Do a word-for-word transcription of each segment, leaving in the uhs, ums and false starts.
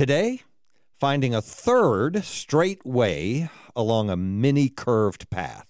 Today, finding a third straight way along a mini curved path.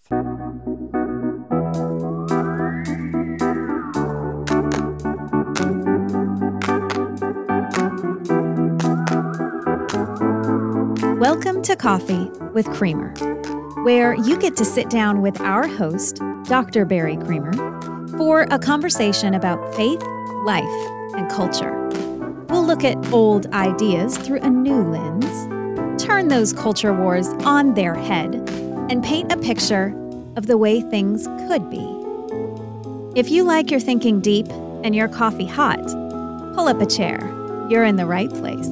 Welcome to Coffee with Creamer, where you get to sit down with our host, Doctor Barry Creamer, for a conversation about faith, life, and culture. We'll look at old ideas through a new lens, turn those culture wars on their head, and paint a picture of the way things could be. If you like your thinking deep and your coffee hot, pull up a chair. You're in the right place.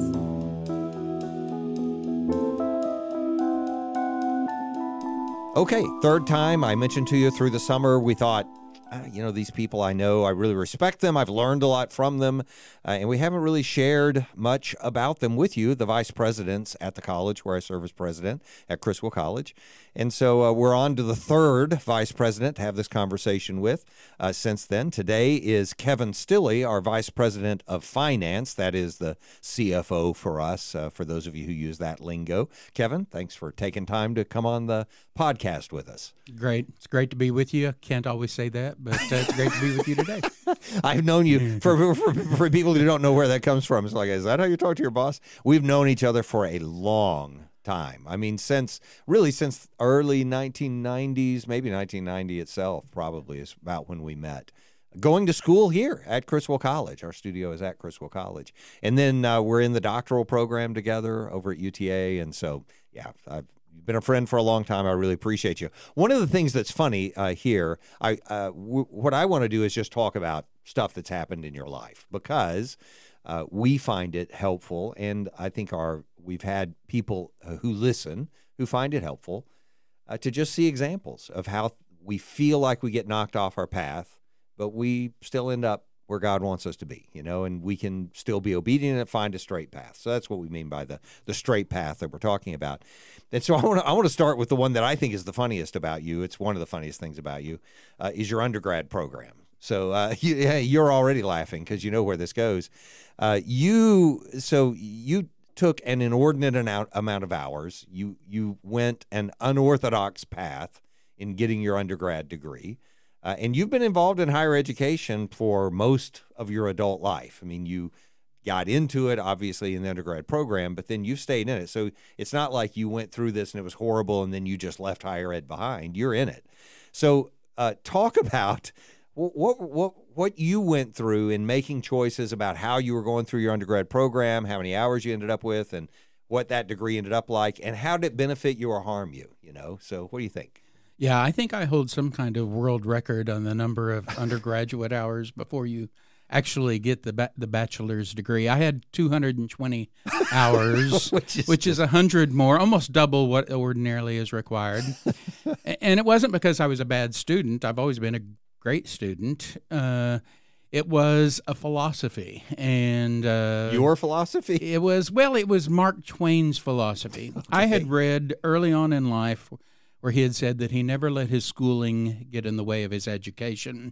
Okay, third time I mentioned to you through the summer, we thought, uh, you know, these people I know, I really respect them. I've learned a lot from them, uh, and we haven't really shared much about them with you, the vice presidents at the college where I serve as president at Criswell College. And so uh, we're on to the third vice president to have this conversation with uh, since then. Today is Kevin Stilley, our vice president of finance. That is the C F O for us, uh, for those of you who use that lingo. Kevin, thanks for taking time to come on the podcast with us. Great. It's great to be with you. I can't always say that, but uh, it's great to be with you today. I've known you, for, for for people who don't know where that comes from, it's like, is that how you talk to your boss? We've known each other for a long time. I mean, since, really since early nineteen nineties, maybe nineteen ninety itself probably is about when we met. Going to school here at Criswell College. Our studio is at Criswell College. And then uh, we're in the doctoral program together over at U T A. And so, yeah, I've been a friend for a long time. I really appreciate you. One of the things that's funny uh, here, I uh, w- what I want to do is just talk about stuff that's happened in your life, because uh, we find it helpful, and I think our we've had people uh, who listen who find it helpful uh, to just see examples of how we feel like we get knocked off our path, but we still end up where God wants us to be, you know, and we can still be obedient and find a straight path. So that's what we mean by the the straight path that we're talking about. And so I want to I want to start with the one that I think is the funniest about you. It's one of the funniest things about you, uh, is your undergrad program. So uh, you, you're already laughing because you know where this goes. Uh, you so you took an inordinate amount of hours. You you went an unorthodox path in getting your undergrad degree. Uh, and you've been involved in higher education for most of your adult life. I mean, you got into it, obviously, in the undergrad program, but then you've stayed in it. So it's not like you went through this and it was horrible and then you just left higher ed behind. You're in it. So uh, talk about what, what, what you went through in making choices about how you were going through your undergrad program, how many hours you ended up with, and what that degree ended up like, and how did it benefit you or harm you, you know? So what do you think? Yeah, I think I hold some kind of world record on the number of undergraduate hours before you actually get the ba- the bachelor's degree. I had two hundred twenty hours, which is which is one hundred more, almost double what ordinarily is required. And it wasn't because I was a bad student. I've always been a great student. Uh, it was a philosophy. and uh, Your philosophy? It was, well, it was Mark Twain's philosophy. Okay. I had read early on in life where he had said that he never let his schooling get in the way of his education.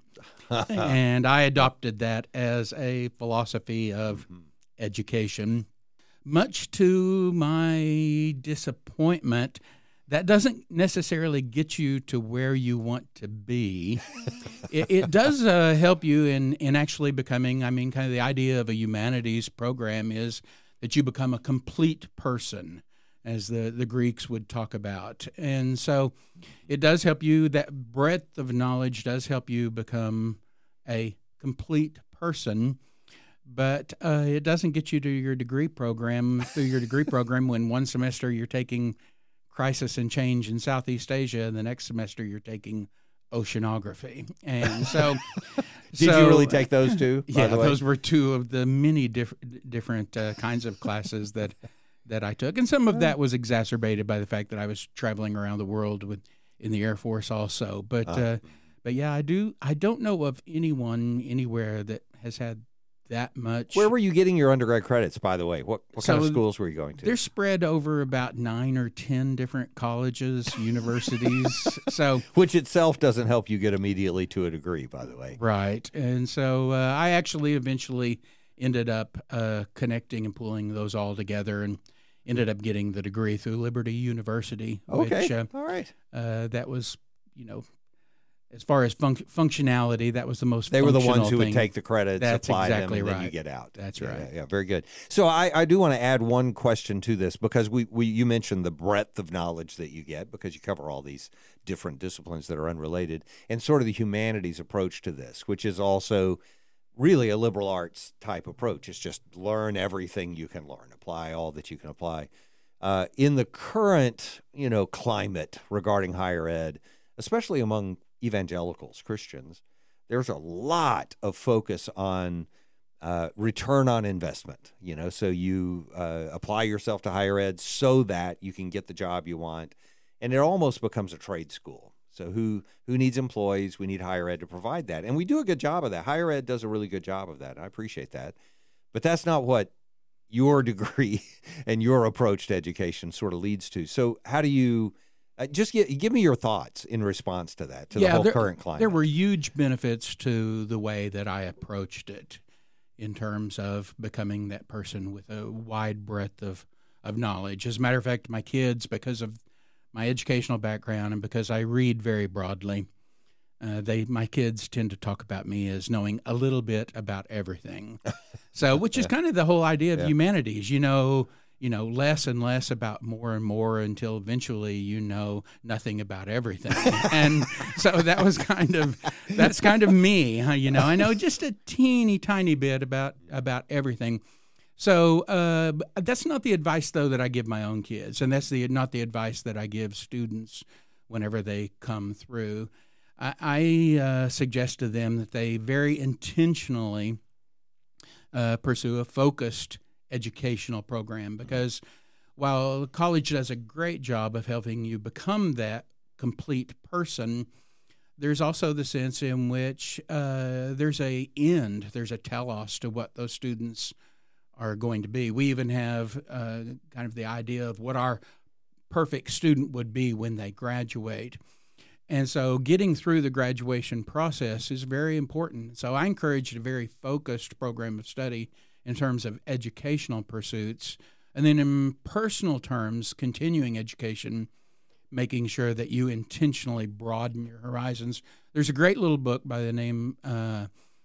And I adopted that as a philosophy of mm-hmm. education. Much to my disappointment, that doesn't necessarily get you to where you want to be. it, it does uh, help you in, in actually becoming, I mean, kind of the idea of a humanities program is that you become a complete person, as the, the Greeks would talk about. And so it does help you, that breadth of knowledge does help you become a complete person, but uh, it doesn't get you to your degree program, through your degree program when one semester you're taking crisis and change in Southeast Asia, and the next semester you're taking oceanography. And so... Did so, you really take those two? Yeah, those were two of the many diff- different uh, kinds of classes that... that I took. And some of that was exacerbated by the fact that I was traveling around the world with in the Air Force also. But, uh, uh, but yeah, I do. I don't know of anyone anywhere that has had that much. Where were you getting your undergrad credits, by the way? What, what so kind of schools were you going to? They're spread over about nine or ten different colleges, universities. So, which itself doesn't help you get immediately to a degree, by the way. Right. And so uh, I actually eventually ended up uh, connecting and pulling those all together, and ended up getting the degree through Liberty University. Okay, which, uh, all right. Uh, that was, you know, as far as func- functionality, that was the most. They were the ones who thing. would take the credits, That's apply exactly them, and right. then you get out. That's yeah, right. Yeah, yeah, very good. So I, I do want to add one question to this, because we, we you mentioned the breadth of knowledge that you get because you cover all these different disciplines that are unrelated, and sort of the humanities approach to this, which is also really a liberal arts type approach. It's just learn everything you can learn, apply all that you can apply. Uh, in the current, you know, climate regarding higher ed, especially among evangelicals, Christians, there's a lot of focus on uh, return on investment. You know, so you uh, apply yourself to higher ed so that you can get the job you want, and it almost becomes a trade school. So who who needs employees? We need higher ed to provide that. And we do a good job of that. Higher ed does a really good job of that. I appreciate that. But that's not what your degree and your approach to education sort of leads to. So how do you uh, just give, give me your thoughts in response to that, to yeah, the whole there, current climate? There were huge benefits to the way that I approached it in terms of becoming that person with a wide breadth of, of knowledge. As a matter of fact, my kids, because of my educational background and because I read very broadly, uh, they my kids tend to talk about me as knowing a little bit about everything. So, which is Yeah. kind of the whole idea of Yeah. humanities. You know, you know less and less about more and more until eventually you know nothing about everything. And so that was kind of that's kind of me. Huh? You know, I know just a teeny tiny bit about about everything. So uh, that's not the advice, though, that I give my own kids, and that's the not the advice that I give students whenever they come through. I, I uh, suggest to them that they very intentionally uh, pursue a focused educational program, because while college does a great job of helping you become that complete person, there's also the sense in which uh, there's a end, there's a telos to what those students are going to be. We even have uh, kind of the idea of what our perfect student would be when they graduate. And so getting through the graduation process is very important. So I encourage a very focused program of study in terms of educational pursuits. And then in personal terms, continuing education, making sure that you intentionally broaden your horizons. There's a great little book by the name uh,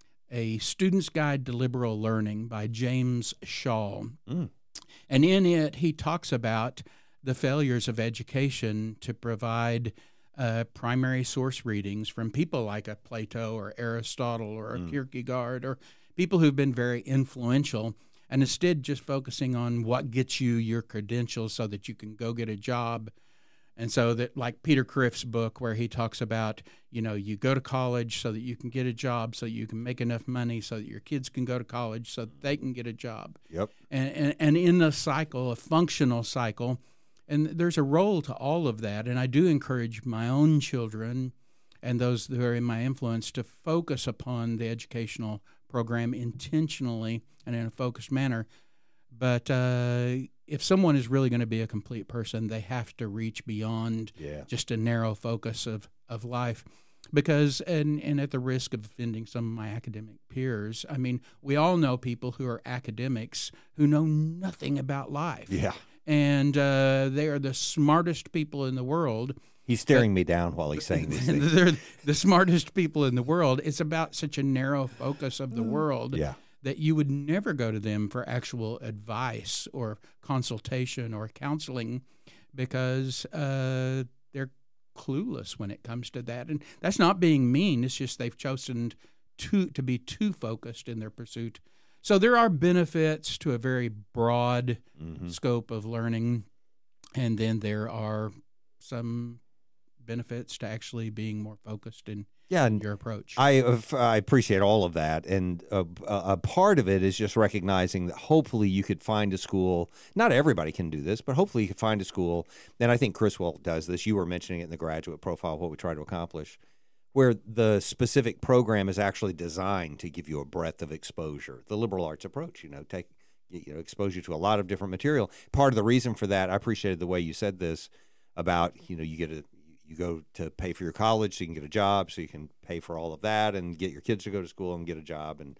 A Student's Guide to Liberal Learning by James Shaw. Mm. And in it, he talks about the failures of education to provide uh, primary source readings from people like a Plato or Aristotle or a mm. Kierkegaard, or people who've been very influential, and instead just focusing on what gets you your credentials so that you can go get a job. And so that, like Peter Criff's book, where he talks about, you know, you go to college so that you can get a job, so you can make enough money so that your kids can go to college so that they can get a job. Yep. And, and, and in a cycle, a functional cycle, and there's a role to all of that. And I do encourage my own children and those who are in my influence to focus upon the educational program intentionally and in a focused manner. But uh, if someone is really going to be a complete person, they have to reach beyond yeah. just a narrow focus of, of life. Because, and, and at the risk of offending some of my academic peers, I mean, we all know people who are academics who know nothing about life. Yeah. And uh, they are the smartest people in the world. He's staring me down while he's saying these things. They're the smartest people in the world. It's about such a narrow focus of the world. Yeah. That you would never go to them for actual advice or consultation or counseling, because uh, they're clueless when it comes to that. And that's not being mean. It's just they've chosen to, to be too focused in their pursuit. So there are benefits to a very broad mm-hmm. scope of learning, and then there are some benefits to actually being more focused in yeah, and your approach. I I appreciate all of that, and a, a part of it is just recognizing that hopefully you could find a school. Not everybody can do this, but hopefully you could find a school. And I think Criswell does this. You were mentioning it in the graduate profile, what we try to accomplish, where the specific program is actually designed to give you a breadth of exposure. The liberal arts approach, you know, take you know expose you to a lot of different material. Part of the reason for that, I appreciated the way you said this about you know you get a. You go to pay for your college so you can get a job, so you can pay for all of that and get your kids to go to school and get a job. And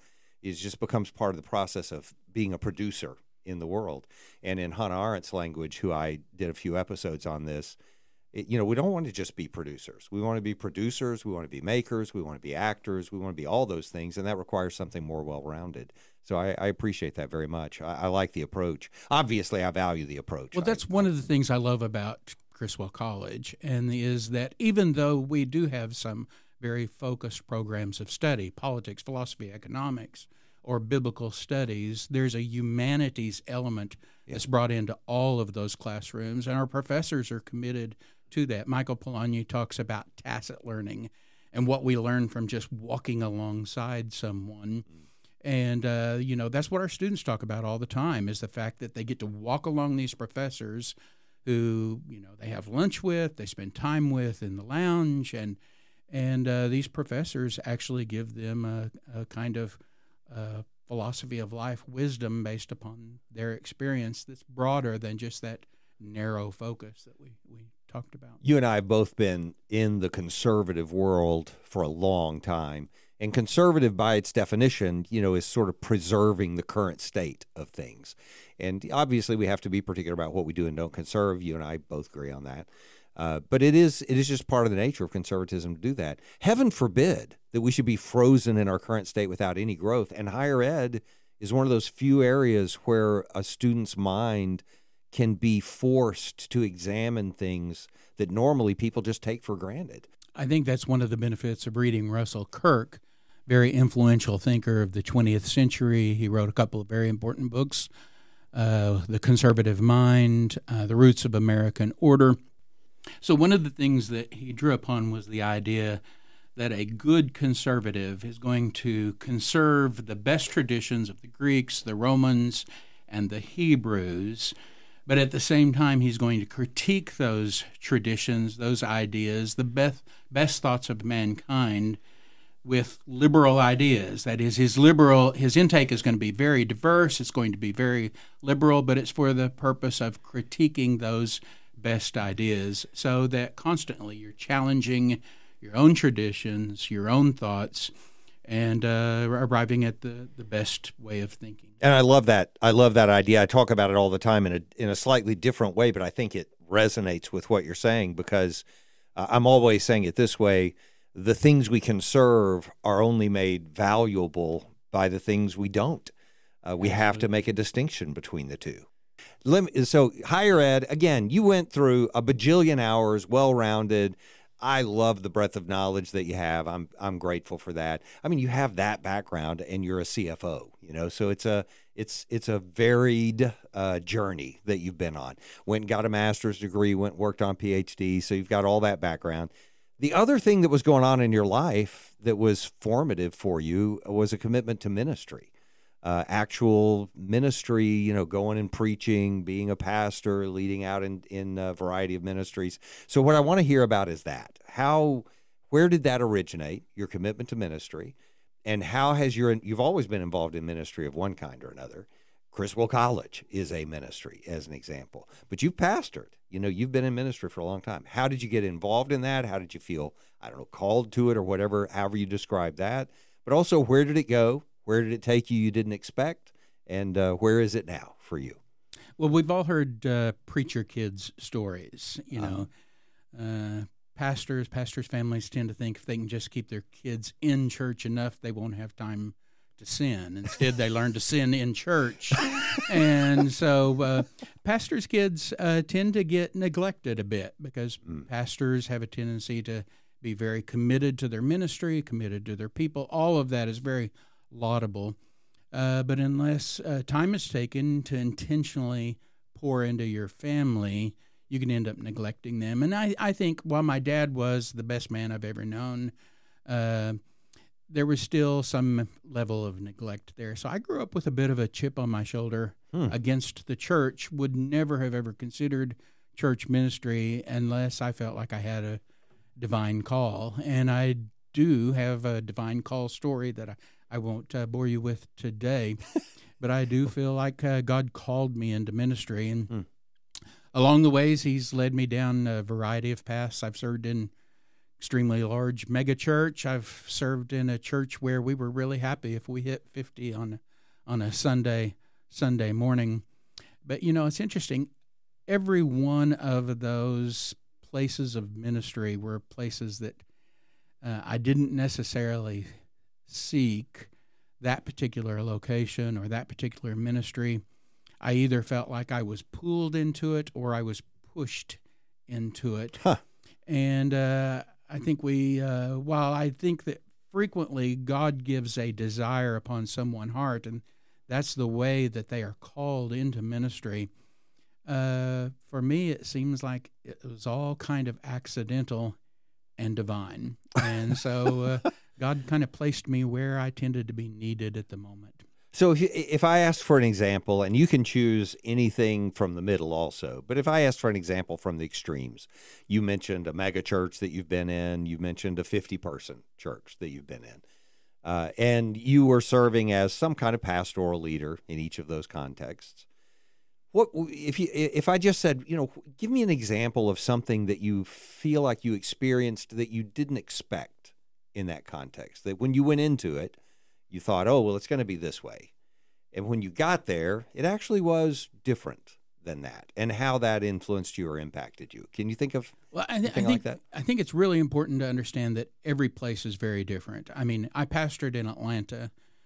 It just becomes part of the process of being a producer in the world. And in Hannah Arendt's language, who I did a few episodes on this, it, you know, we don't want to just be producers. We want to be producers. We want to be makers. We want to be actors. We want to be all those things, and that requires something more well-rounded. So I, I appreciate that very much. I, I like the approach. Obviously, I value the approach. Well, that's I, one of the things I love about Criswell College, and is that even though we do have some very focused programs of study, politics, philosophy, economics, or biblical studies, there's a humanities element yeah. that's brought into all of those classrooms, and our professors are committed to that. Michael Polanyi talks about tacit learning and what we learn from just walking alongside someone. Mm. And, uh, you know, that's what our students talk about all the time, is the fact that they get to walk along these professors who, you know, they have lunch with, they spend time with in the lounge, and and uh, these professors actually give them a, a kind of uh, philosophy of life wisdom based upon their experience that's broader than just that narrow focus that we, we talked about. You and I have both been in the conservative world for a long time. And conservative, by its definition, you know, is sort of preserving the current state of things. And obviously, we have to be particular about what we do and don't conserve. You and I both agree on that. Uh, but it is it is just part of the nature of conservatism to do that. Heaven forbid that we should be frozen in our current state without any growth. And higher ed is one of those few areas where a student's mind can be forced to examine things that normally people just take for granted. I think that's one of the benefits of reading Russell Kirk, very influential thinker of the twentieth century. He wrote a couple of very important books, uh, The Conservative Mind, uh, The Roots of American Order. So one of the things that he drew upon was the idea that a good conservative is going to conserve the best traditions of the Greeks, the Romans, and the Hebrews, but at the same time he's going to critique those traditions, those ideas, the best, best thoughts of mankind with liberal ideas. That is, his liberal, his intake is going to be very diverse, it's going to be very liberal, but it's for the purpose of critiquing those best ideas, so that constantly you're challenging your own traditions, your own thoughts, and uh, arriving at the, the best way of thinking. And I love that. I love that idea. I talk about it all the time in a in a slightly different way, but I think it resonates with what you're saying, because uh, I'm always saying it this way: the things we conserve are only made valuable by the things we don't. Uh, we have to make a distinction between the two. So higher ed, again, you went through a bajillion hours, well-rounded. I love the breadth of knowledge that you have. I'm I'm grateful for that. I mean, you have that background, and you're a C F O, you know, so it's a it's it's a varied uh, journey that you've been on. Went and got a master's degree, went and worked on P H D, so you've got all that background. The other thing that was going on in your life that was formative for you was a commitment to ministry. Uh, actual ministry, you know, going and preaching, being a pastor, leading out in, in a variety of ministries. So what I want to hear about is that. How, where did that originate, your commitment to ministry, and how has your, you've always been involved in ministry of one kind or another. Criswell College is a ministry, as an example. But you've pastored, you know, you've been in ministry for a long time. How did you get involved in that? How did you feel, I don't know, called to it, or whatever, however you describe that? But also, where did it go? Where did it take you you didn't expect? And uh, where is it now for you? Well, we've all heard uh, preacher kids' stories. You know, uh, pastors, pastors' families tend to think if they can just keep their kids in church enough, they won't have time to sin. Instead, they learn to sin in church. And so uh, pastors' kids uh, tend to get neglected a bit, because mm. pastors have a tendency to be very committed to their ministry, committed to their people. All of that is very laudable, uh, but unless uh, time is taken to intentionally pour into your family, you can end up neglecting them. And I, I think while my dad was the best man I've ever known, uh, there was still some level of neglect there. So I grew up with a bit of a chip on my shoulder hmm. against the church, would never have ever considered church ministry unless I felt like I had a divine call. And I do have a divine call story that I I won't uh, bore you with today, but I do feel like uh, God called me into ministry, and mm. along the ways, He's led me down a variety of paths. I've served in extremely large mega church. I've served in a church where we were really happy if we hit fifty on on a Sunday Sunday morning. But, you know, it's interesting. Every one of those places of ministry were places that uh, I didn't necessarily seek that particular location or that particular ministry. I either felt like I was pulled into it or I was pushed into it. Huh. And uh, I think we, uh, while I think that frequently God gives a desire upon someone's heart, and that's the way that they are called into ministry, uh, for me it seems like it was all kind of accidental and divine. And so uh, God kind of placed me where I tended to be needed at the moment. So if you, if I asked for an example, and you can choose anything from the middle also, but if I asked for an example from the extremes, you mentioned a mega church that you've been in, you mentioned a fifty-person church that you've been in, uh, and you were serving as some kind of pastoral leader in each of those contexts. What if you if I just said, you know, give me an example of something that you feel like you experienced that you didn't expect in that context, that when you went into it, you thought, oh, well, it's going to be this way. And when you got there, it actually was different than that, and how that influenced you or impacted you. Can you think of well, I, th- anything I think, like that? I think it's really important to understand that every place is very different. I mean, I pastored in Atlanta.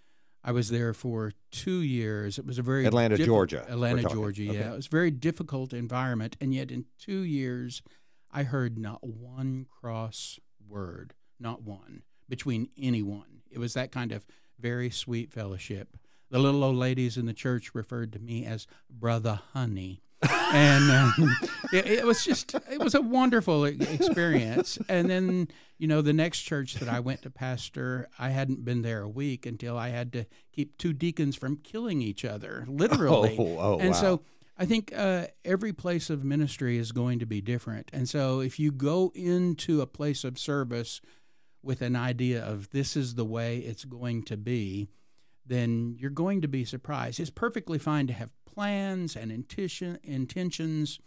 I was there for two years. It was a very Atlanta, diffi- Georgia. Atlanta, we're talking. Georgia, yeah. Okay. It was a very difficult environment, and yet in two years, I heard not one cross word, not one, between anyone. It was that kind of very sweet fellowship. The little old ladies in the church referred to me as Brother Honey. and um, it, it was just, it was a wonderful experience. And then, you know, the next church that I went to pastor, I hadn't been there a week until I had to keep two deacons from killing each other, literally. Oh, oh, and wow. so I think uh, every place of ministry is going to be different. And so if you go into a place of service with an idea of this is the way it's going to be, then you're going to be surprised. It's perfectly fine to have plans and intention, intentions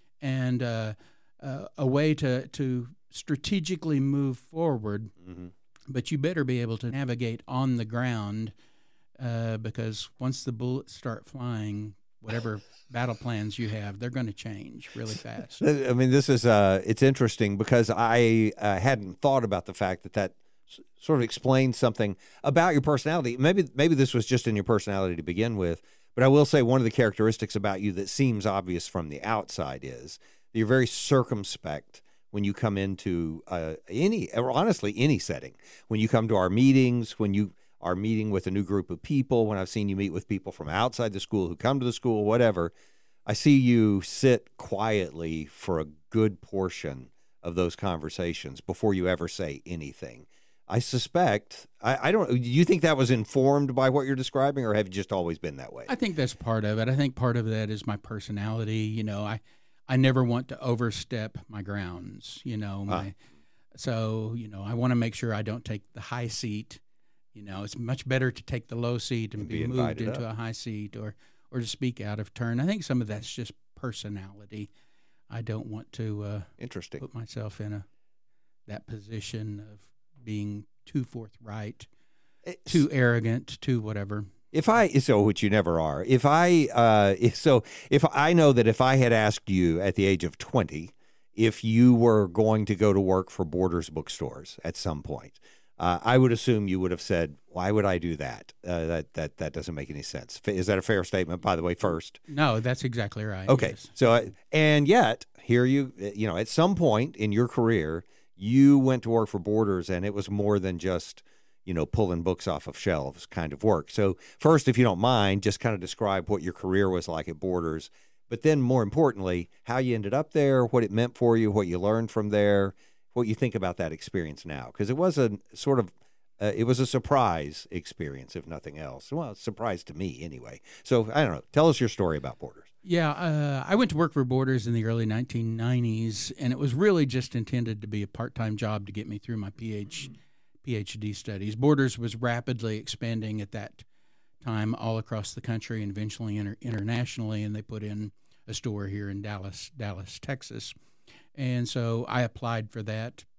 and uh, uh, a way to, to strategically move forward, Mm-hmm. but you better be able to navigate on the ground uh, because once the bullets start flying, whatever battle plans you have, they're going to change really fast. I mean, this is uh, it's interesting because I uh, hadn't thought about the fact that that s- sort of explains something about your personality. Maybe maybe this was just in your personality to begin with, but I will say one of the characteristics about you that seems obvious from the outside is that you're very circumspect when you come into uh, any, or honestly, any setting. When you come to our meetings, when you are meeting with a new group of people, when I've seen you meet with people from outside the school who come to the school, whatever, I see you sit quietly for a good portion of those conversations before you ever say anything. I suspect, I, I don't, do you think that was informed by what you're describing, or have you just always been that way? I think that's part of it. I think part of that is my personality. You know, I, I never want to overstep my grounds, you know, my, Ah. so, you know, I want to make sure I don't take the high seat. You know, it's much better to take the low seat and, And be, be moved invited into up. a high seat or, or to speak out of turn. I think some of that's just personality. I don't want to uh, Interesting. put myself in a that position of being too forthright, It's- too arrogant, too whatever. If I, so which you never are, if I, uh, if, so if I know that if I had asked you at the age of twenty, if you were going to go to work for Borders bookstores at some point, uh, I would assume you would have said, why would I do that? Uh, that, that, that doesn't make any sense. Is that a fair statement, by the way, first? No, that's exactly right. Okay. Yes. So, uh, and yet here you, you know, at some point in your career, you went to work for Borders, and it was more than just, you know, pulling books off of shelves kind of work. So first, if you don't mind, just kind of describe what your career was like at Borders, but then more importantly, how you ended up there, what it meant for you, what you learned from there, what you think about that experience now. Because it was a sort of, uh, it was a surprise experience, if nothing else. Well, it's a surprise to me anyway. So I don't know. Tell us your story about Borders. Yeah, uh, I went to work for Borders in the early nineteen nineties, and it was really just intended to be a part-time job to get me through my PhD. PhD studies. Borders was rapidly expanding at that time all across the country and eventually inter- internationally, and they put in a store here in Dallas, Dallas, Texas. And so I applied for that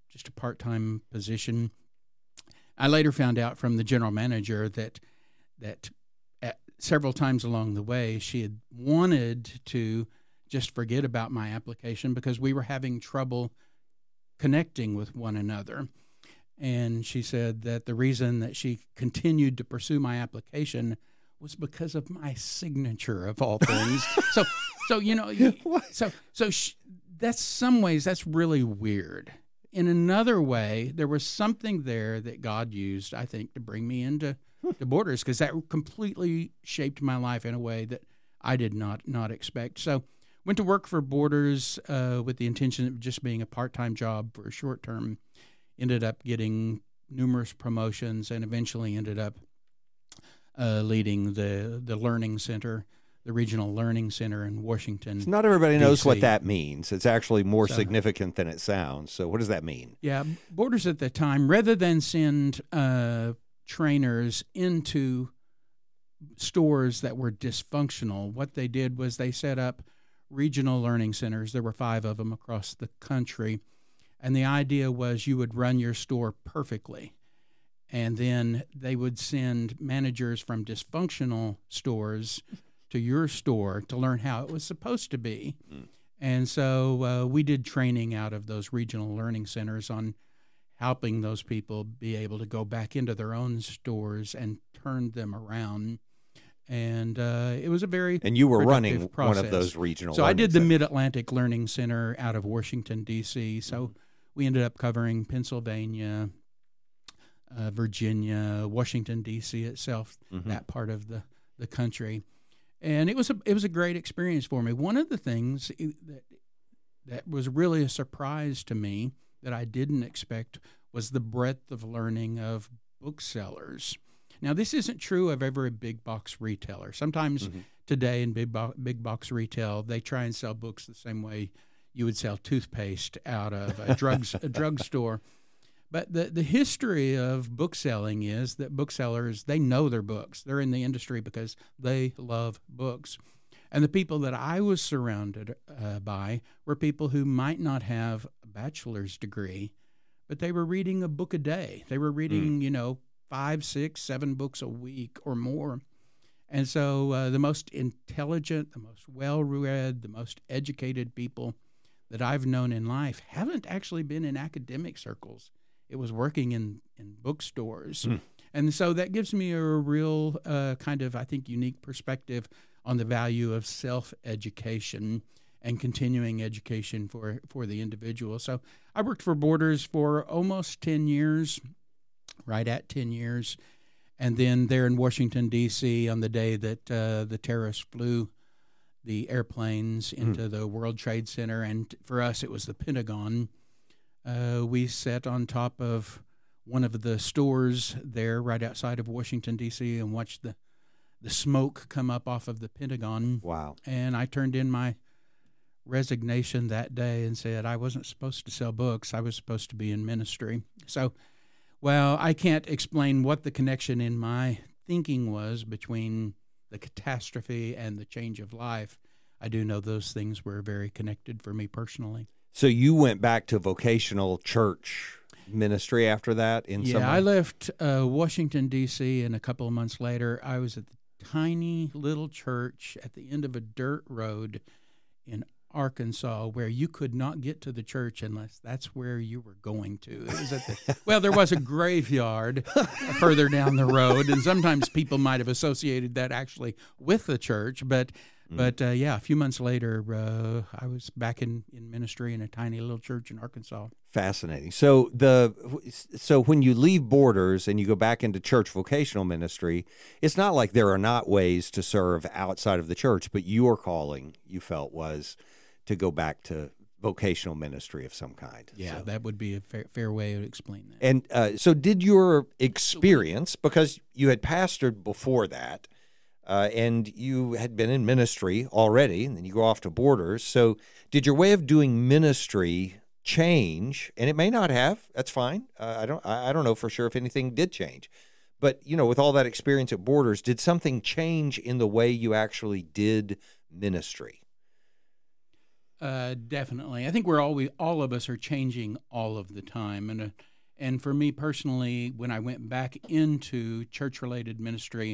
just a part-time position. I later found out from the general manager that that at several times along the way she had wanted to just forget about my application because we were having trouble connecting with one another. And she said that the reason that she continued to pursue my application was because of my signature, of all things. so, so you know, so so she, that's some ways that's really weird. In another way, there was something there that God used, I think, to bring me into the Borders, because that completely shaped my life in a way that I did not not expect. So, went to work for Borders uh, with the intention of just being a part-time job for a short term. Ended up getting numerous promotions and eventually ended up uh, leading the the Learning Center, the Regional Learning Center in Washington. Not everybody knows D C. what that means. It's actually more So- significant than it sounds. So what does that mean? Yeah, Borders at the time, rather than send uh, trainers into stores that were dysfunctional, what they did was they set up regional learning centers. There were five of them across the country. And the idea was you would run your store perfectly. And then they would send managers from dysfunctional stores to your store to learn how it was supposed to be. Mm. And so uh, we did training out of those regional learning centers on helping those people be able to go back into their own stores and turn them around. And uh, it was a very And you were running productive process. one of those regional So I learning did the centers. Mid-Atlantic Learning Center out of Washington, D C. So mm-hmm. we ended up covering Pennsylvania, uh, Virginia, Washington, D C itself, mm-hmm. that part of the, the country. And it was a it was a great experience for me. One of the things that that was really a surprise to me that I didn't expect was the breadth of learning of booksellers. Now, this isn't true of every big box retailer. Sometimes mm-hmm. today in big bo- big box retail, they try and sell books the same way you would sell toothpaste out of a drugs a drugstore. But the, the history of bookselling is that booksellers, they know their books. They're in the industry because they love books. And the people that I was surrounded uh, by were people who might not have a bachelor's degree, but they were reading a book a day. They were reading, mm. you know, five, six, seven books a week or more. And so uh, the most intelligent, the most well-read, the most educated people that I've known in life haven't actually been in academic circles. It was working in, in bookstores. Mm. And so that gives me a real uh, kind of, I think, unique perspective on the value of self-education and continuing education for, for the individual. So I worked for Borders for almost ten years, right at ten years. And then there in Washington, D C, on the day that uh, the terrorists flew the airplanes into mm. the World Trade Center, and for us it was the Pentagon, uh, we sat on top of one of the stores there right outside of Washington, D C, and watched the, the smoke come up off of the Pentagon. Wow. And I turned in my resignation that day and said I wasn't supposed to sell books. I was supposed to be in ministry. So, well, I can't explain what the connection in my thinking was between the catastrophe and the change of life. I do know those things were very connected for me personally. So you went back to vocational church ministry after that? In yeah, some way? I left uh, Washington, D C, and a couple of months later, I was at the tiny little church at the end of a dirt road in Arkansas, where you could not get to the church unless that's where you were going to. It was at the, well, there was a graveyard further down the road, and sometimes people might have associated that actually with the church. But, mm. but uh, yeah, a few months later, uh, I was back in, in ministry in a tiny little church in Arkansas. Fascinating. So the so when you leave Borders and you go back into church vocational ministry, it's not like there are not ways to serve outside of the church, but your calling, you felt, was to go back to vocational ministry of some kind. Yeah, so. That would be a fair, fair way to explain that. And uh, so did your experience, because you had pastored before that, uh, and you had been in ministry already, and then you go off to Borders, so did your way of doing ministry change? And it may not have, that's fine. Uh, I don't I don't know for sure if anything did change. But, you know, with all that experience at Borders, did something change in the way you actually did ministry? Uh, definitely. I think we're all, we, all of us are changing all of the time. And, uh, and for me personally, when I went back into church-related ministry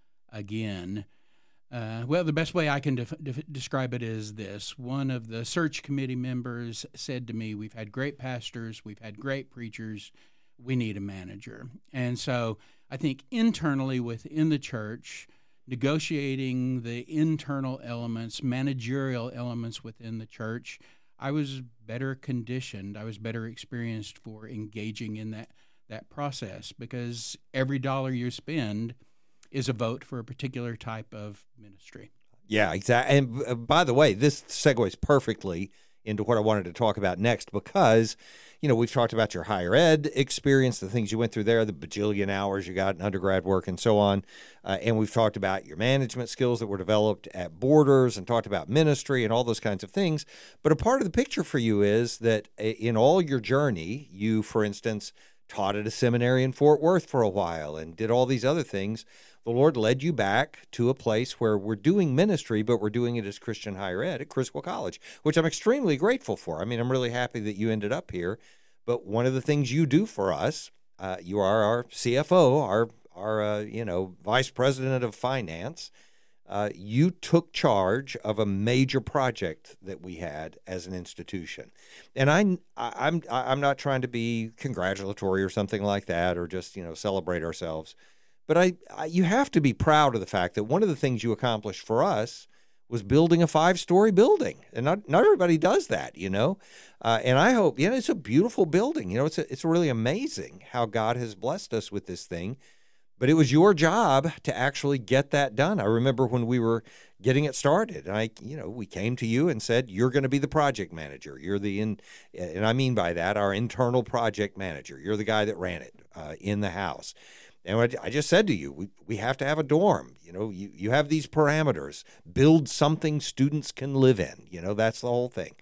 again, uh, well, the best way I can def- def- describe it is this. One of the search committee members said to me, we've had great pastors, we've had great preachers, we need a manager. And so I think internally within the church, negotiating the internal elements, managerial elements within the church, I was better conditioned. I was better experienced for engaging in that, that process, because every dollar you spend is a vote for a particular type of ministry. Yeah, exactly. And uh, by the way, this segues perfectly into what I wanted to talk about next, because, you know, we've talked about your higher ed experience, the things you went through there, the bajillion hours you got in undergrad work and so on. Uh, and we've talked about your management skills that were developed at Borders and talked about ministry and all those kinds of things. But a part of the picture for you is that in all your journey, you, for instance, taught at a seminary in Fort Worth for a while and did all these other things. The Lord led you back to a place where we're doing ministry, but we're doing it as Christian higher ed at Criswell College, which I'm extremely grateful for. I mean, I'm really happy that you ended up here. But one of the things you do for us, uh, you are our C F O, our our uh, you know vice president of finance. Uh, you took charge of a major project that we had as an institution, and I, I I'm I'm not trying to be congratulatory or something like that, or just you know celebrate ourselves. But I, I, you have to be proud of the fact that one of the things you accomplished for us was building a five-story building, and not not everybody does that, you know. Uh, and I hope, you know, it's a beautiful building. You know, it's a, it's really amazing how God has blessed us with this thing. But it was your job to actually get that done. I remember when we were getting it started, and I, you know, we came to you and said, "You're going to be the project manager. You're the in," and I mean by that, our internal project manager. You're the guy that ran it uh, in the house. And I just said to you, we, we have to have a dorm. You know, you, you have these parameters. Build something students can live in. You know, that's the whole thing.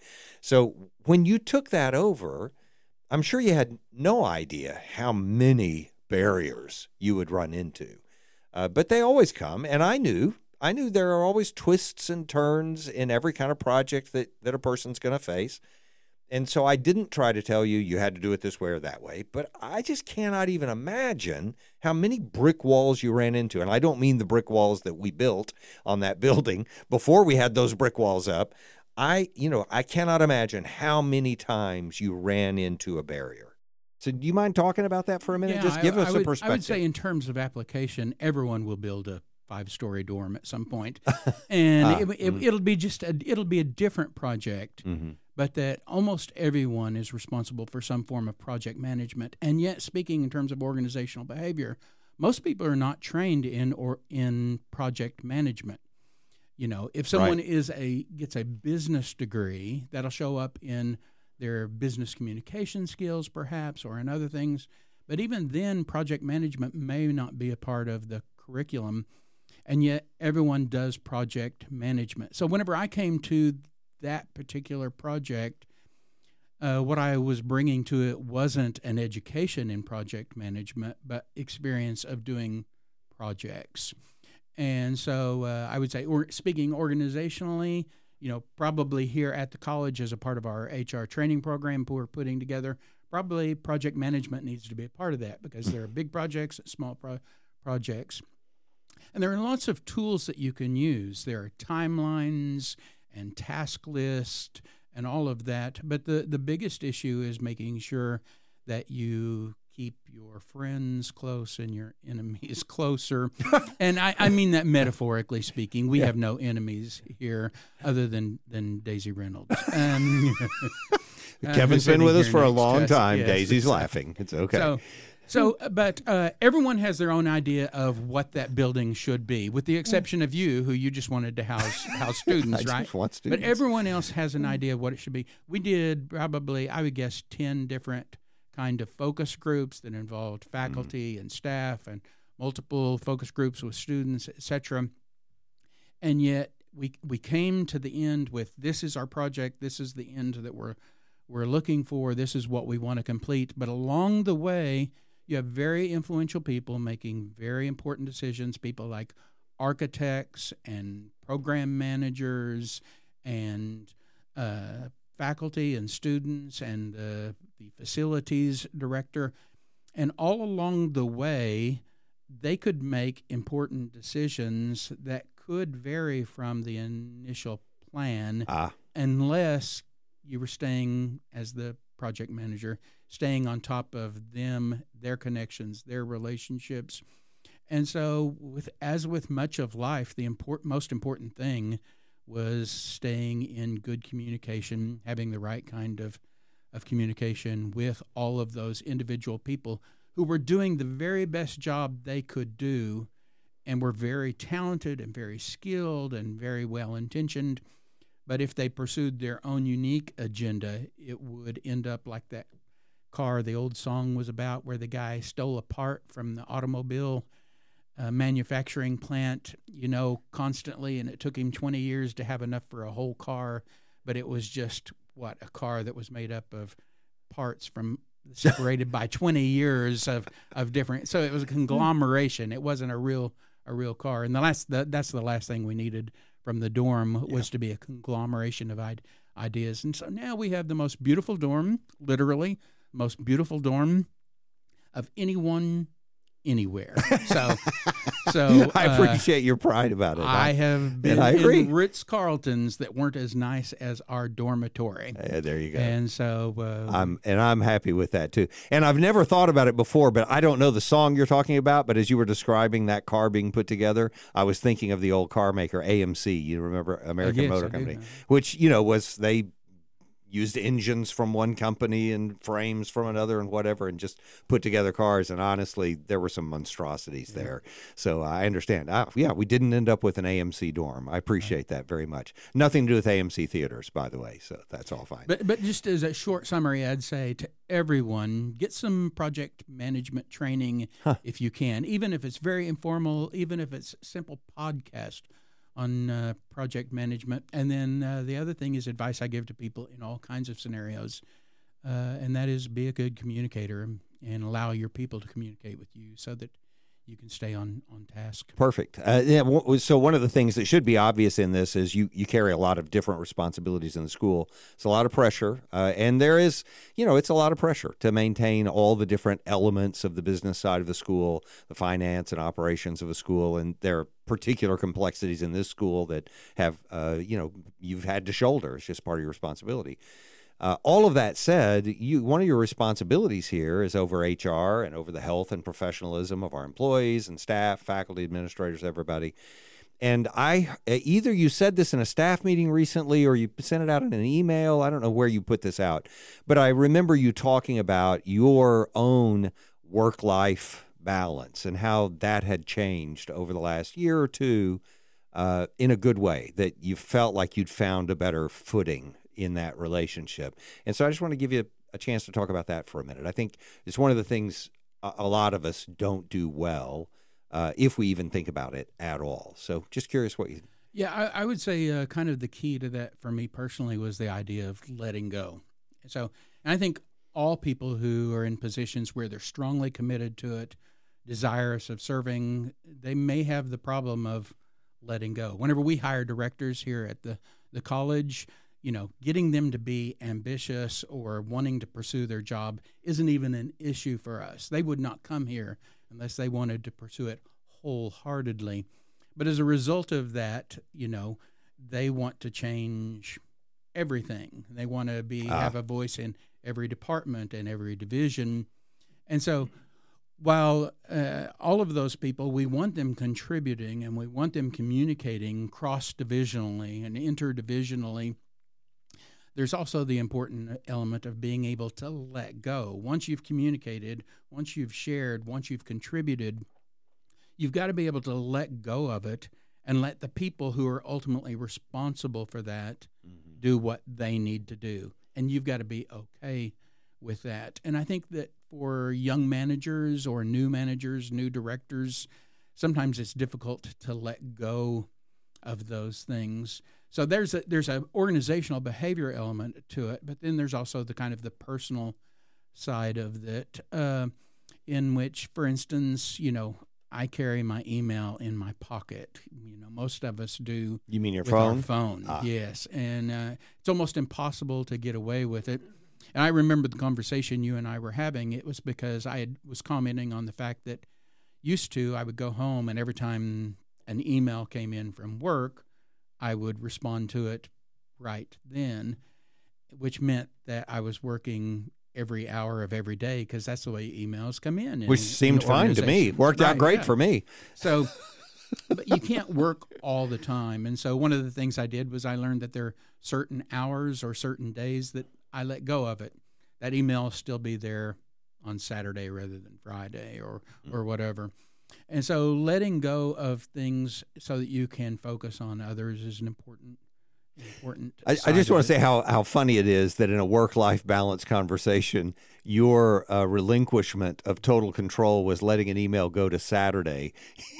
So when you took that over, I'm sure you had no idea how many barriers you would run into. Uh, but they always come. And I knew, I knew there are always twists and turns in every kind of project that, that a person's going to face. And so I didn't try to tell you you had to do it this way or that way, but I just cannot even imagine how many brick walls you ran into. And I don't mean the brick walls that we built on that building before we had those brick walls up. I, you know, I cannot imagine how many times you ran into a barrier. So do you mind talking about that for a minute? Yeah, Just give I, us I a would, perspective. I would say in terms of application, everyone will build a five-story dorm at some point, and ah, it, it, mm. it'll be just a, it'll be a different project. Mm-hmm. But that almost everyone is responsible for some form of project management. And yet, speaking in terms of organizational behavior, most people are not trained in or in project management. You know, if someone Right. is a gets a business degree, that'll show up in their business communication skills, perhaps, or in other things. But even then, project management may not be a part of the curriculum. And yet, everyone does project management. So whenever I came to that particular project, uh, what I was bringing to it wasn't an education in project management, but experience of doing projects. And so uh, I would say, or speaking organizationally, you know, probably here at the college as a part of our H R training program we're putting together, probably project management needs to be a part of that, because there are big projects, small pro- projects. And there are lots of tools that you can use. There are timelines and task list and all of that. But the, the biggest issue is making sure that you keep your friends close and your enemies closer. And I, I mean that metaphorically speaking. We yeah. have no enemies here other than, than Daisy Reynolds. Um, Kevin's been with us for a long just, time. Yes, Daisy's so, laughing. It's okay. So, So, but uh, everyone has their own idea of what that building should be, with the exception of you, who you just wanted to house house students, I right? just want students. But everyone else has an idea of what it should be. We did probably, I would guess, ten different kind of focus groups that involved faculty mm-hmm. and staff, and multiple focus groups with students, et cetera. And yet, we we came to the end with, this is our project, this is the end that we're we're looking for, this is what we want to complete. But along the way, you have very influential people making very important decisions, people like architects and program managers and uh, faculty and students and uh, the facilities director. And all along the way, they could make important decisions that could vary from the initial plan Ah. unless you were staying, as the project manager, staying on top of them, their connections, their relationships. And so, with as with much of life, the import, most important thing was staying in good communication, having the right kind of, of communication with all of those individual people who were doing the very best job they could do and were very talented and very skilled and very well-intentioned. But if they pursued their own unique agenda, it would end up like that car the old song was about, where the guy stole a part from the automobile uh, manufacturing plant, you know, constantly, and it took him twenty years to have enough for a whole car, but it was just, what, a car that was made up of parts from separated by twenty years of, of different, so it was a conglomeration. It wasn't a real a real car. And the last the, that's the last thing we needed from the dorm was yeah. to be a conglomeration of ide- ideas. And so now we have the most beautiful dorm, literally most beautiful dorm of anyone anywhere. So, so I uh, appreciate your pride about it. I have been I agree. in Ritz-Carltons that weren't as nice as our dormitory. Yeah, there you go. And so uh, I'm and I'm happy with that too. And I've never thought about it before, but I don't know the song you're talking about. But as you were describing that car being put together, I was thinking of the old car maker A M C. You remember American yes, Motor I do Company, know. which you know was they used engines from one company and frames from another and whatever, and just put together cars. And honestly, there were some monstrosities yeah. there. So I understand. Ah, yeah, we didn't end up with an A M C dorm. I appreciate that very much. Nothing to do with A M C theaters, by the way. So that's all fine. But but just as a short summary, I'd say to everyone, get some project management training huh. if you can, even if it's very informal, even if it's simple podcast on uh, project management. And then uh, the other thing is advice I give to people in all kinds of scenarios, uh, and that is be a good communicator and allow your people to communicate with you so that you can stay on, on task. Perfect. Uh, yeah, w- so one of the things that should be obvious in this is you, you carry a lot of different responsibilities in the school. It's a lot of pressure, uh, and there is, you know, it's a lot of pressure to maintain all the different elements of the business side of the school, the finance and operations of a school, and there are particular complexities in this school that have, uh, you know, you've had to shoulder. It's just part of your responsibility. Uh, all of that said, you one of your responsibilities here is over H R and over the health and professionalism of our employees and staff, faculty, administrators, everybody. And I either you said this in a staff meeting recently or you sent it out in an email. I don't know where you put this out, but I remember you talking about your own work-life balance and how that had changed over the last year or two uh, in a good way, that you felt like you'd found a better footing in that relationship. And so I just want to give you a, a chance to talk about that for a minute. I think it's one of the things a, a lot of us don't do well, uh, if we even think about it at all. So just curious what you... Yeah, I, I would say uh, kind of the key to that for me personally was the idea of letting go. So and I think all people who are in positions where they're strongly committed to it, desirous of serving, they may have the problem of letting go. Whenever we hire directors here at the, the college, you know, getting them to be ambitious or wanting to pursue their job isn't even an issue for us. They would not come here unless they wanted to pursue it wholeheartedly. But as a result of that, you know, they want to change everything. They want to be ah. have a voice in every department and every division. And so while uh, all of those people, we want them contributing and we want them communicating cross-divisionally and interdivisionally, there's also the important element of being able to let go. Once you've communicated, once you've shared, once you've contributed, you've got to be able to let go of it and let the people who are ultimately responsible for that mm-hmm. do what they need to do. And you've got to be okay with that. And I think that for young managers or new managers, new directors, sometimes it's difficult to let go of those things. So there's a there's an organizational behavior element to it, but then there's also the kind of the personal side of it, uh, in which, for instance, you know, I carry my email in my pocket. You know, most of us do. You mean your with phone? Our phone, Ah. yes. And uh, it's almost impossible to get away with it. And I remember the conversation you and I were having. It was because I had, was commenting on the fact that used to I would go home, and every time an email came in from work, I would respond to it right then, which meant that I was working every hour of every day, because that's the way emails come in. Which in, seemed in fine to me. Worked right, out great yeah. for me. So, but you can't work all the time. And so one of the things I did was I learned that there are certain hours or certain days that I let go of it. That email will still be there on Saturday rather than Friday or, or whatever. And so letting go of things so that you can focus on others is an important important. I, I just want to say how, how funny it is that in a work-life balance conversation, your uh, relinquishment of total control was letting an email go to Saturday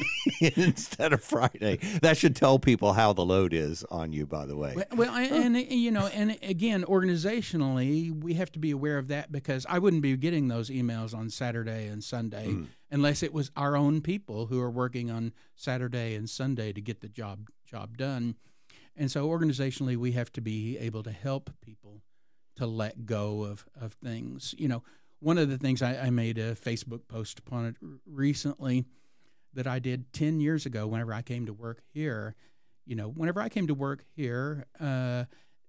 instead of Friday. That should tell people how the load is on you, by the way. Well, well and, and, you know, and again, organizationally, we have to be aware of that, because I wouldn't be getting those emails on Saturday and Sunday mm. unless it was our own people who are working on Saturday and Sunday to get the job job done. And so organizationally, we have to be able to help people to let go of, of things. You know, one of the things I, I made a Facebook post upon it recently that I did ten years ago whenever I came to work here. You know, whenever I came to work here, uh,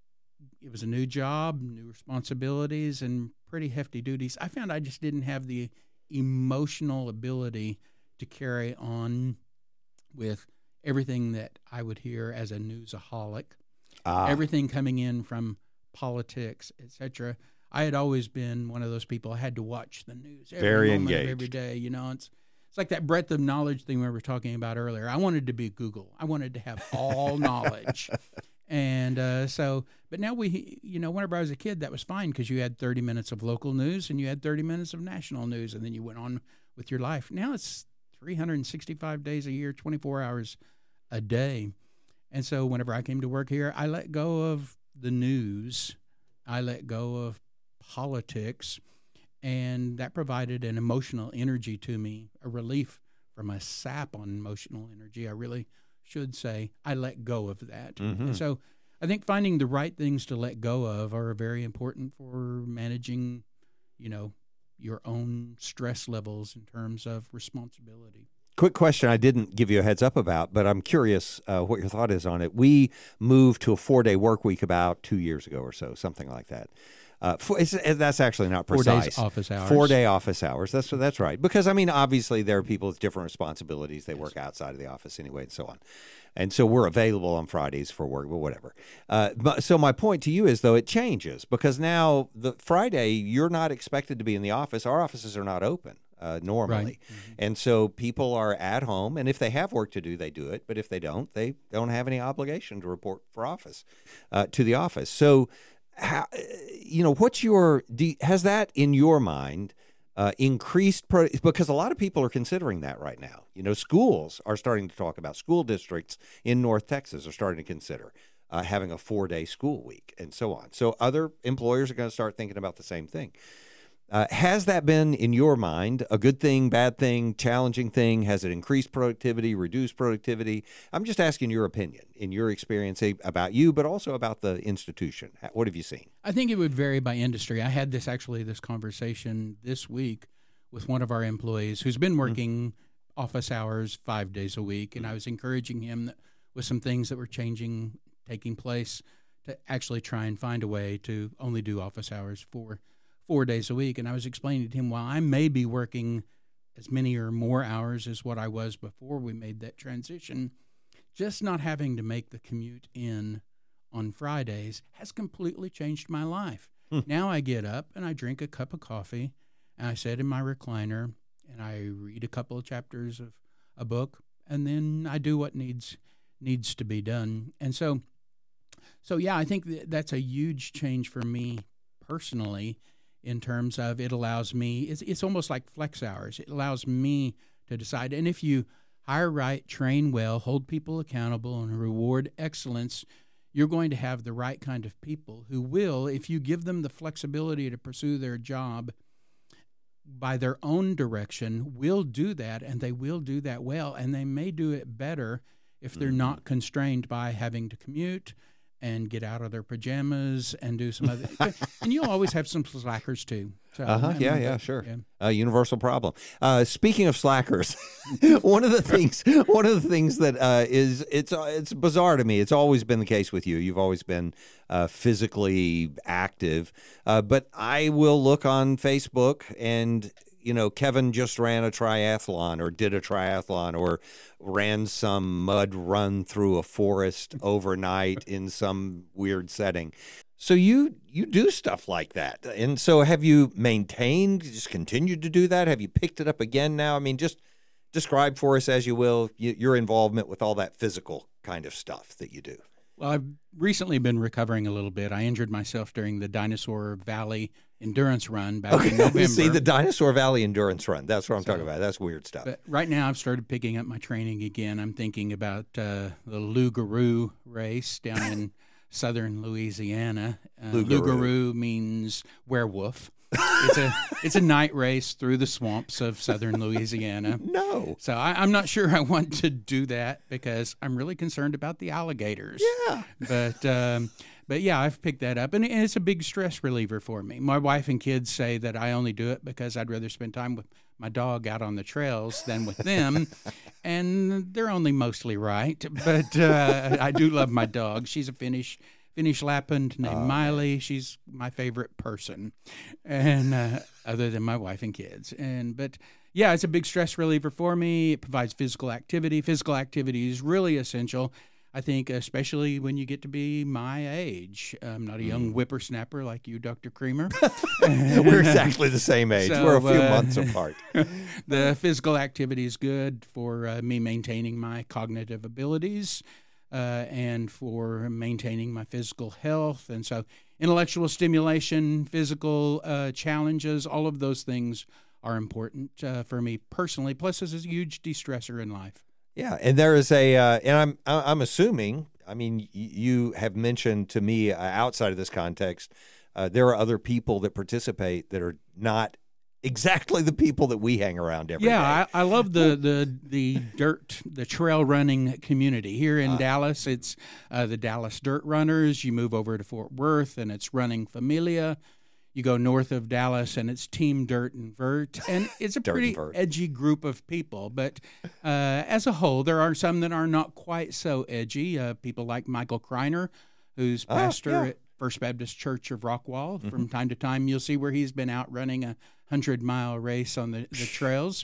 it was a new job, new responsibilities, and pretty hefty duties. I found I just didn't have the emotional ability to carry on with everything that I would hear as a newsaholic, ah. everything coming in from politics, et cetera. I had always been one of those people. I had to watch the news every Very moment engaged. of every day. You know, it's it's like that breadth of knowledge thing we were talking about earlier. I wanted to be Google. I wanted to have all knowledge. And uh, so, but now we, you know, whenever I was a kid, that was fine, because you had thirty minutes of local news and you had thirty minutes of national news, and then you went on with your life. Now it's three hundred sixty-five days a year, twenty-four hours a day. And so whenever I came to work here, I let go of the news. I let go of politics, and that provided an emotional energy to me, a relief from a sap on emotional energy. I really should say I let go of that. Mm-hmm. And so I think finding the right things to let go of are very important for managing, you know, your own stress levels in terms of responsibility. Quick question I didn't give you a heads up about, but I'm curious uh, what your thought is on it. We moved to a four-day work week about two years ago or so, something like that. Uh, for, it's, that's actually not precise. Four days office hours. Four-day office hours. That's that's right. Because, I mean, obviously there are people with different responsibilities. They yes. work outside of the office anyway and so on. And so we're available on Fridays for work, but whatever. Uh, but, so my point to you is, though, it changes, because now the Friday, you're not expected to be in the office. Our offices are not open. Uh, normally. Right. Mm-hmm. And so people are at home, and if they have work to do, they do it. But if they don't, they don't have any obligation to report for office, uh, to the office. So, how, you know, what's your, do, has that in your mind uh, increased, pro, because a lot of people are considering that right now. You know, schools are starting to talk about, school districts in North Texas are starting to consider uh, having a four-day school week and so on. So other employers are going to start thinking about the same thing. Uh, has that been, in your mind, a good thing, bad thing, challenging thing? Has it increased productivity, reduced productivity? I'm just asking your opinion, in your experience, about you, but also about the institution. What have you seen? I think it would vary by industry. I had this actually, this conversation this week with one of our employees who's been working mm-hmm. office hours five days a week, and I was encouraging him with some things that were changing, taking place, to actually try and find a way to only do office hours for four days a week. And I was explaining to him, while I may be working as many or more hours as what I was before we made that transition, just not having to make the commute in on Fridays has completely changed my life. Hmm. Now I get up and I drink a cup of coffee, and I sit in my recliner and I read a couple of chapters of a book, and then I do what needs needs to be done. And so, so yeah, I think th- that's a huge change for me personally, in terms of it allows me, it's, it's almost like flex hours. It allows me to decide. And if you hire right, train well, hold people accountable, and reward excellence, you're going to have the right kind of people who will, if you give them the flexibility to pursue their job, by their own direction, will do that, and they will do that well, and they may do it better if they're mm-hmm. not constrained by having to commute and get out of their pajamas and do some other. And you'll always have some slackers too. So, uh-huh. I mean, Yeah, but, yeah, sure. Yeah. Uh, universal problem. Uh, speaking of slackers, one of the things, one of the things that uh, is it's uh, it's bizarre to me. It's always been the case with you. You've always been uh, physically active, uh, but I will look on Facebook and. You know, Kevin just ran a triathlon or did a triathlon or ran some mud run through a forest overnight in some weird setting. So you you do stuff like that. And so have you maintained, just continued to do that? Have you picked it up again now? I mean, just describe for us, as you will, your involvement with all that physical kind of stuff that you do. Well, I've recently been recovering a little bit. I injured myself during the Dinosaur Valley Endurance Run back okay. in November. See, the Dinosaur Valley Endurance Run. That's what I'm so, talking about. That's weird stuff. But right now, I've started picking up my training again. I'm thinking about uh, the Loup-Garou race down in southern Louisiana. Uh, Loup-Garou. Loup-Garou means werewolf. It's a it's a night race through the swamps of southern Louisiana. No. So I, I'm not sure I want to do that because I'm really concerned about the alligators. Yeah. But um, but yeah, I've picked that up, and it's a big stress reliever for me. My wife and kids say that I only do it because I'd rather spend time with my dog out on the trails than with them, and they're only mostly right. But uh, I do love my dog. She's a Finnish. Finnish Lapland named oh, Miley. She's my favorite person, and uh, other than my wife and kids. And but yeah, it's a big stress reliever for me. It provides physical activity. Physical activity is really essential, I think, especially when you get to be my age. I'm not a young whippersnapper like you, Doctor Creamer. We're exactly the same age. So, We're a few uh, months apart. The physical activity is good for uh, me maintaining my cognitive abilities. Uh, and for maintaining my physical health. And so intellectual stimulation, physical uh, challenges, all of those things are important uh, for me personally. Plus, it's a huge de-stressor in life. Yeah, and there is a, uh, and I'm I'm assuming, I mean, you have mentioned to me uh, outside of this context, uh, there are other people that participate that are not exactly the people that we hang around every yeah, day. Yeah, I, I love the, the the dirt, the trail running community. Here in uh, Dallas, it's uh, the Dallas Dirt Runners. You move over to Fort Worth, and it's Running Familia. You go north of Dallas, and it's Team Dirt and Vert. And it's a pretty edgy group of people. But uh, as a whole, there are some that are not quite so edgy. Uh, people like Michael Kreiner, who's pastor oh, yeah. at First Baptist Church of Rockwall. Mm-hmm. From time to time, you'll see where he's been out running a hundred-mile race on the, the trails.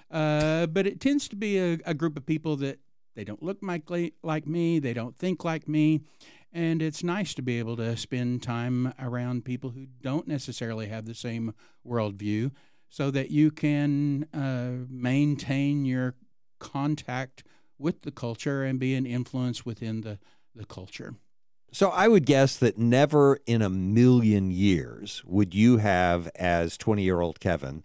Uh, but it tends to be a, a group of people that they don't look like, like me, they don't think like me, and it's nice to be able to spend time around people who don't necessarily have the same worldview so that you can uh, maintain your contact with the culture and be an influence within the, the culture. So I would guess that never in a million years would you have, as twenty-year-old Kevin,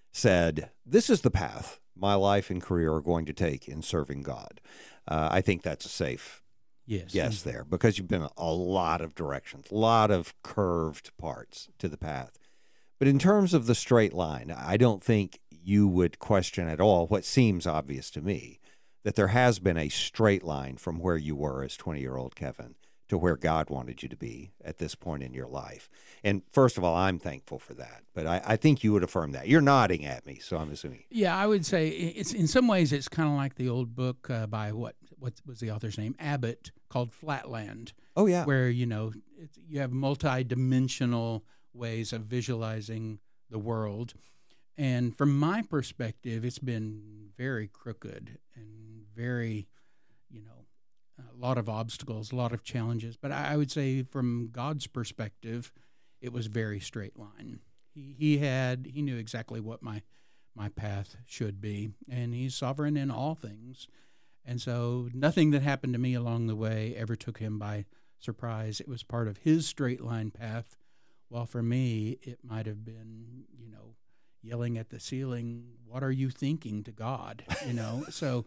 said, this is the path my life and career are going to take in serving God. Uh, I think that's a safe yes. guess there because you've been a lot of directions, a lot of curved parts to the path. But in terms of the straight line, I don't think you would question at all what seems obvious to me, that there has been a straight line from where you were as twenty-year-old Kevin to where God wanted you to be at this point in your life. And first of all, I'm thankful for that. But I, I think you would affirm that. You're nodding at me, so I'm assuming. Yeah, I would say it's in some ways it's kind of like the old book uh, by what what was the author's name? Abbott, called Flatland. Oh, yeah. Where, you know, it's, you have multi-dimensional ways of visualizing the world. And from my perspective, it's been very crooked and very, you know, a lot of obstacles, a lot of challenges. But I would say from God's perspective, it was very straight line. He he had he knew exactly what my my path should be, and he's sovereign in all things. And so nothing that happened to me along the way ever took him by surprise. It was part of his straight line path, while for me it might have been, you know, yelling at the ceiling, "What are you thinking?" to God, you know. So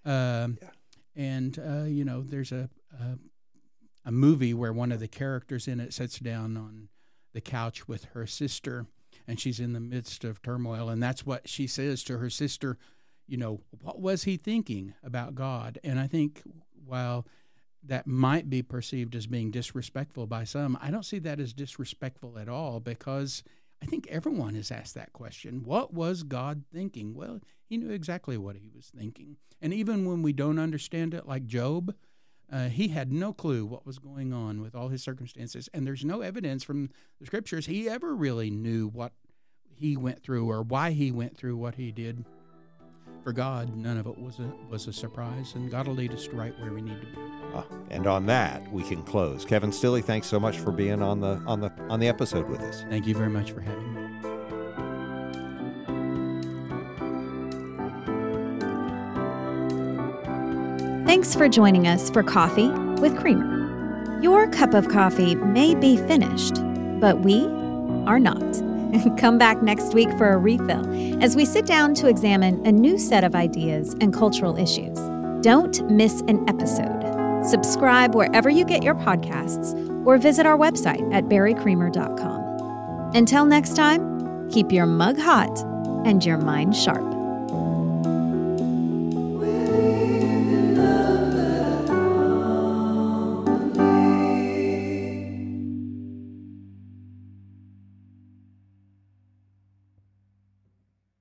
um yeah. And, uh, you know, there's a, a a movie where one of the characters in it sits down on the couch with her sister, and she's in the midst of turmoil. And that's what she says to her sister, you know, what was he thinking about God? And I think while that might be perceived as being disrespectful by some, I don't see that as disrespectful at all, because I think everyone has asked that question. What was God thinking? Well, he knew exactly what he was thinking. And even when we don't understand it, like Job, uh, he had no clue what was going on with all his circumstances. And there's no evidence from the scriptures he ever really knew what he went through or why he went through what he did. For God, none of it was a, was a surprise, and God will lead us to right where we need to be. Uh, and on that, we can close. Kevin Stilley, thanks so much for being on the on the on the episode with us. Thank you very much for having me. Thanks for joining us for Coffee with Creamer. Your cup of coffee may be finished, but we are not. Come back next week for a refill as we sit down to examine a new set of ideas and cultural issues. Don't miss an episode. Subscribe wherever you get your podcasts or visit our website at barry creamer dot com. Until next time, keep your mug hot and your mind sharp.